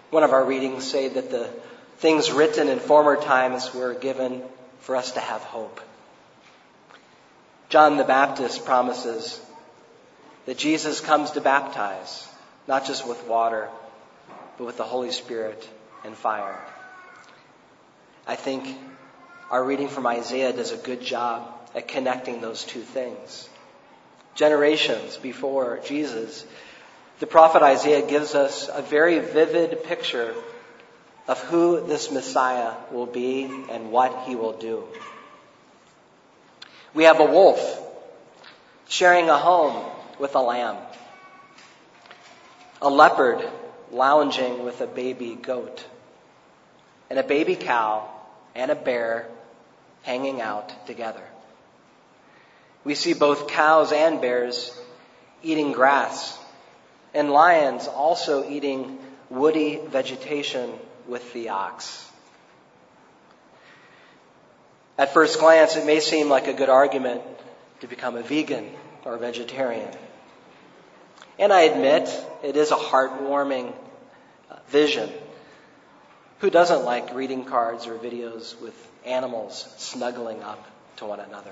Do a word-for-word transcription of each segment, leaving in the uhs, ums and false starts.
One of our readings say that the things written in former times were given for us to have hope. John the Baptist promises that Jesus comes to baptize, not just with water, but with the Holy Spirit and fire. I think our reading from Isaiah does a good job at connecting those two things. Generations before Jesus, the prophet Isaiah gives us a very vivid picture of who this Messiah will be and what he will do. We have a wolf sharing a home with a lamb, a leopard lounging with a baby goat, and a baby cow and a bear hanging out together. We see both cows and bears eating grass, and lions also eating woody vegetation with the ox. At first glance, it may seem like a good argument to become a vegan or a vegetarian. And I admit, it is a heartwarming vision. Who doesn't like reading cards or videos with animals snuggling up to one another?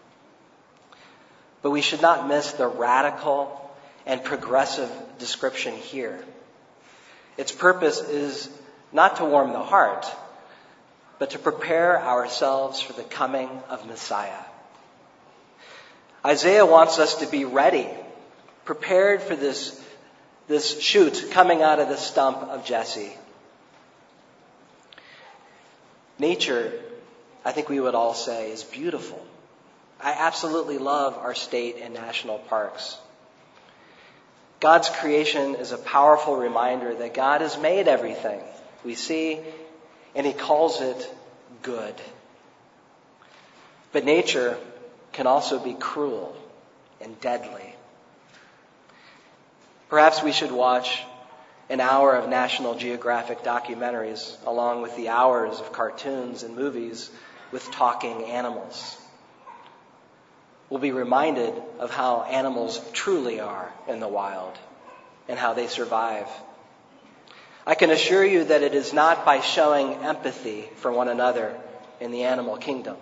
But we should not miss the radical and progressive description here. Its purpose is not to warm the heart, but to prepare ourselves for the coming of Messiah. Isaiah wants us to be ready, prepared for this, this shoot coming out of the stump of Jesse. Nature, I think we would all say, is beautiful. I absolutely love our state and national parks. God's creation is a powerful reminder that God has made everything we see, and he calls it good. But nature can also be cruel and deadly. Perhaps we should watch an hour of National Geographic documentaries along with the hours of cartoons and movies with talking animals. We'll be reminded of how animals truly are in the wild and how they survive. I can assure you that it is not by showing empathy for one another in the animal kingdom.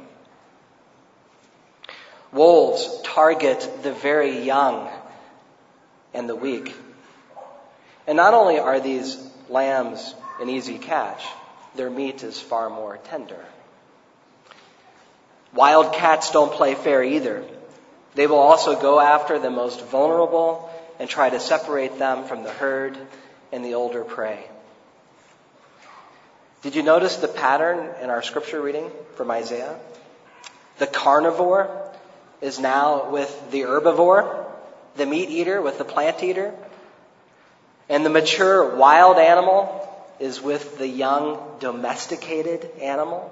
Wolves target the very young and the weak. And not only are these lambs an easy catch, their meat is far more tender. Wild cats don't play fair either. They will also go after the most vulnerable and try to separate them from the herd and the older prey. Did you notice the pattern in our scripture reading from Isaiah? The carnivore is now with the herbivore, the meat eater with the plant eater, and the mature wild animal is with the young domesticated animal.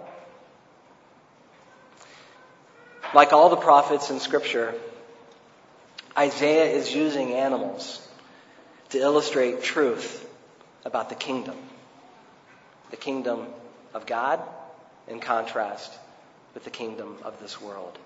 Like all the prophets in Scripture, Isaiah is using animals to illustrate truth about the kingdom. The kingdom of God in contrast with the kingdom of this world.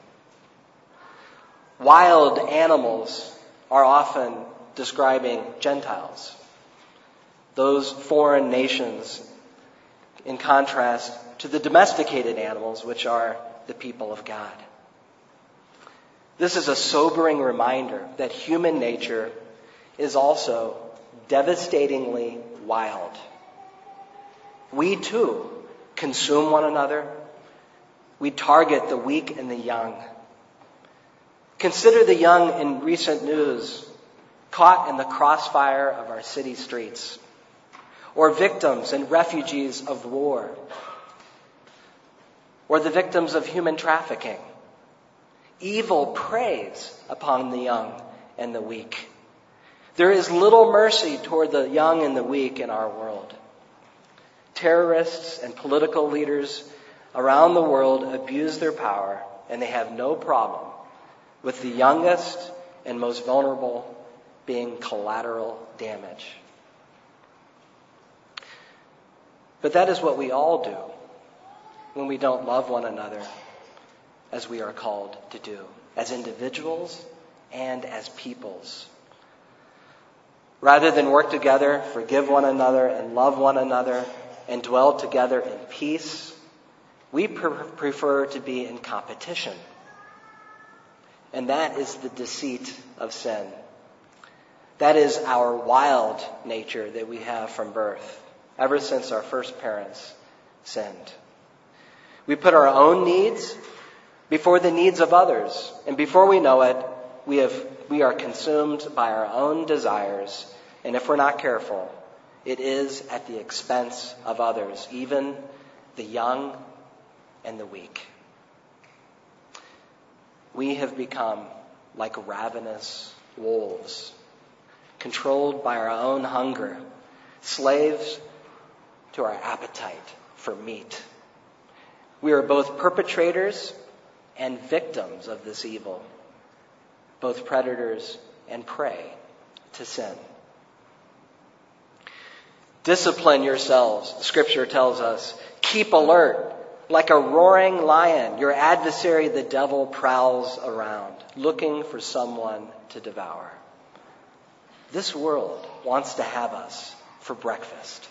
Wild animals are often describing Gentiles, those foreign nations, in contrast to the domesticated animals, which are the people of God. This is a sobering reminder that human nature is also devastatingly wild. We too consume one another. We target the weak and the young. Consider the young in recent news caught in the crossfire of our city streets, or victims and refugees of war, or the victims of human trafficking. Evil preys upon the young and the weak. There is little mercy toward the young and the weak in our world. Terrorists and political leaders around the world abuse their power, and they have no problem with the youngest and most vulnerable being collateral damage. But that is what we all do when we don't love one another as we are called to do, as individuals and as peoples. Rather than work together, forgive one another, and love one another, and dwell together in peace, we pre- prefer to be in competition. And that is the deceit of sin. That is our wild nature that we have from birth, ever since our first parents sinned. We put our own needs before the needs of others, and before we know it, we have we are consumed by our own desires, and if we're not careful, it is at the expense of others, even the young and the weak. We have become like ravenous wolves, controlled by our own hunger, slaves to our appetite for meat. We are both perpetrators and victims of this evil, both predators and prey to sin. Discipline yourselves, Scripture tells us. Keep alert. Like a roaring lion, your adversary, the devil, prowls around, looking for someone to devour. This world wants to have us for breakfast.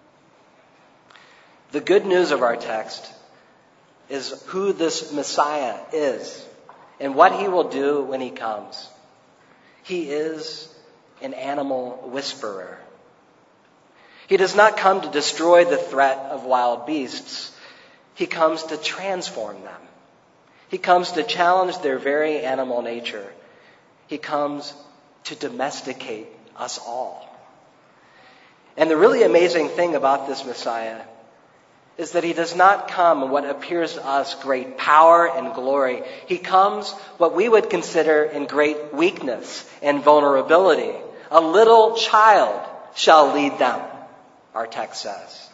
The good news of our text is who this Messiah is and what he will do when he comes. He is an animal whisperer. He does not come to destroy the threat of wild beasts. He comes to transform them. He comes to challenge their very animal nature. He comes to domesticate us all. And the really amazing thing about this Messiah is that he does not come in what appears to us great power and glory. He comes what we would consider in great weakness and vulnerability. A little child shall lead them, our text says.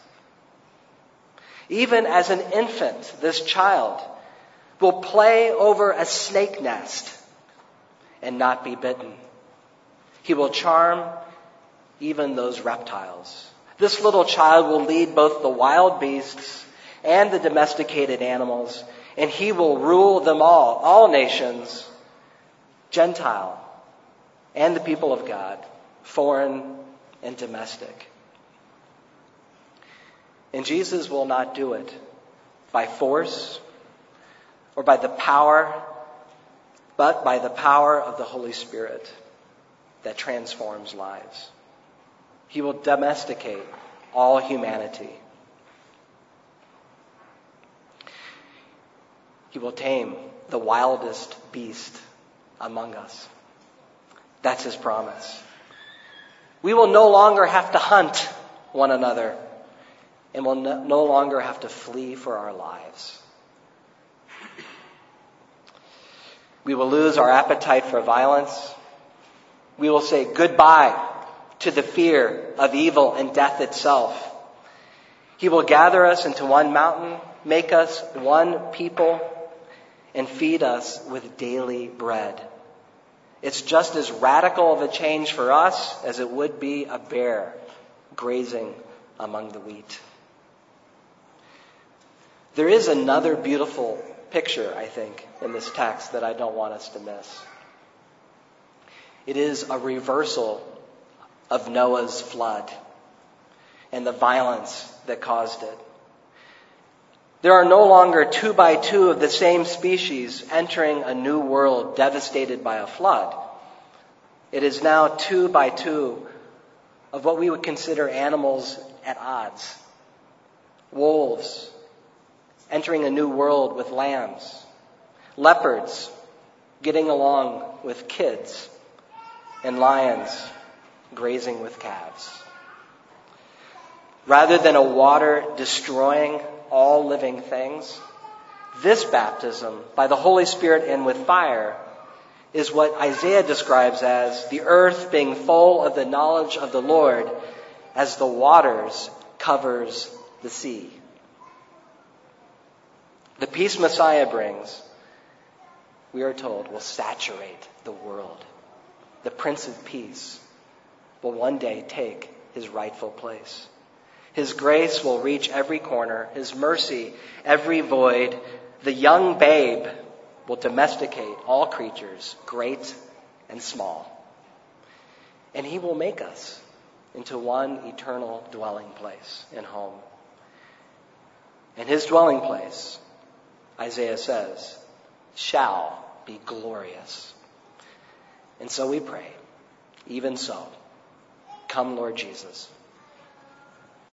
Even as an infant, this child will play over a snake nest and not be bitten. He will charm even those reptiles. This little child will lead both the wild beasts and the domesticated animals, and he will rule them all, all nations, Gentile and the people of God, foreign and domestic. And Jesus will not do it by force or by the power, but by the power of the Holy Spirit that transforms lives. He will domesticate all humanity. He will tame the wildest beast among us. That's his promise. We will no longer have to hunt one another, and will no, no longer have to flee for our lives. We will lose our appetite for violence. We will say goodbye to the fear of evil and death itself. He will gather us into one mountain, make us one people, and feed us with daily bread. It's just as radical of a change for us as it would be a bear grazing among the wheat. There is another beautiful picture, I think, in this text that I don't want us to miss. It is a reversal of Noah's flood and the violence that caused it. There are no longer two by two of the same species entering a new world devastated by a flood. It is now two by two of what we would consider animals at odds. Wolves entering a new world with lambs. Leopards getting along with kids. And lions grazing with calves. Rather than a water destroying all living things, this baptism by the Holy Spirit and with fire is what Isaiah describes as the earth being full of the knowledge of the Lord as the waters covers the sea. The peace Messiah brings, we are told, will saturate the world. The Prince of Peace will one day take his rightful place. His grace will reach every corner, his mercy every void. The young babe will domesticate all creatures, great and small. And he will make us into one eternal dwelling place and home. And his dwelling place, Isaiah says, shall be glorious. And so we pray, even so, come Lord Jesus.